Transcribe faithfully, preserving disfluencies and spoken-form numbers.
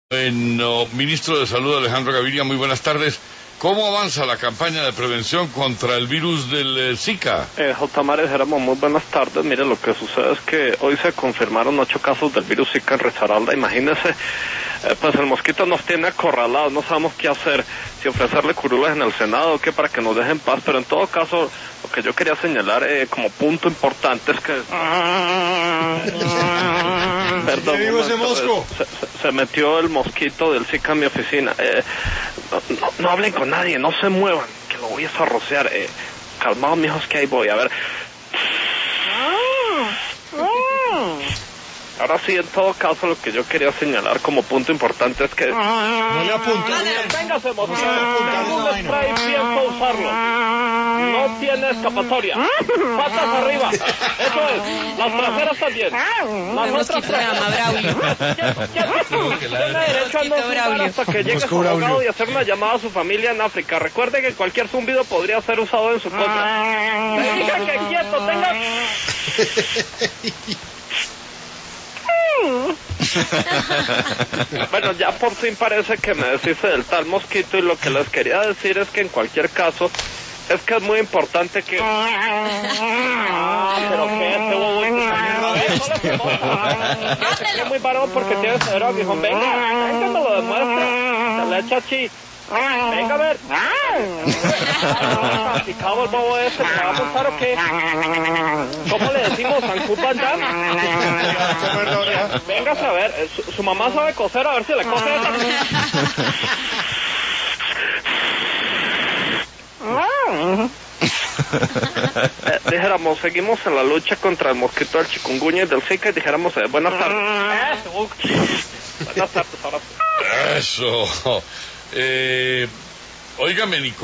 Bueno, ministro de Salud Alejandro Gaviria, muy buenas tardes. ¿Cómo avanza la campaña de prevención contra el virus del eh, Zika? Eh, J. María Geramo, muy buenas tardes. Mire, lo que sucede es que hoy se confirmaron ocho casos del virus Zika en Risaralda. Imagínese, eh, pues el mosquito nos tiene acorralados, no sabemos qué hacer, si ofrecerle curules en el Senado o qué para que nos dejen paz, pero en todo caso, lo que yo quería señalar eh, como punto importante es que... Perdón, ¿Qué digo ese mosco? Se, se, se metió el mosquito del Zika en mi oficina. Eh, no, no, no hablen con nadie, no se muevan, que lo voy a zarrocear. Eh, calmados, mijos, que ahí voy, a ver. Ahora sí, en todo caso, lo que yo quería señalar como punto importante es que... No le apunto. Véngase, mosquito. Tengo un spray, pienso usarlo. No tiene escapatoria. Patas arriba. Eso es. Las traseras también. Las otras traseras. Tiene derecho a no zumbar hasta que llegue su abogado y hacer una llamada a su familia en África. Recuerde que cualquier zumbido podría ser usado en su contra. Me diga que quieto, tenga... Bueno, ya por fin parece que me deshice del tal mosquito, y lo que les quería decir es que en cualquier caso es que es muy importante que... Ah, pero que este bobo es muy varón porque tiene cedro, dijo, venga, venga, me lo demuestre, se le echa chi. Venga a ver. Ah, picado el bobo ese, ¿me va a montar o qué? ¿Cómo le decimos? ¿Zancupa ya? Véngase a ver, su, su mamá sabe coser, a ver si le cose esa. eh, dijéramos, seguimos en la lucha contra el mosquito del chikungunya y del Zika, y dijéramos, eh, buenas tardes. Buenas tardes, ahora sí. Eso. Eh, óigame, Nicolás.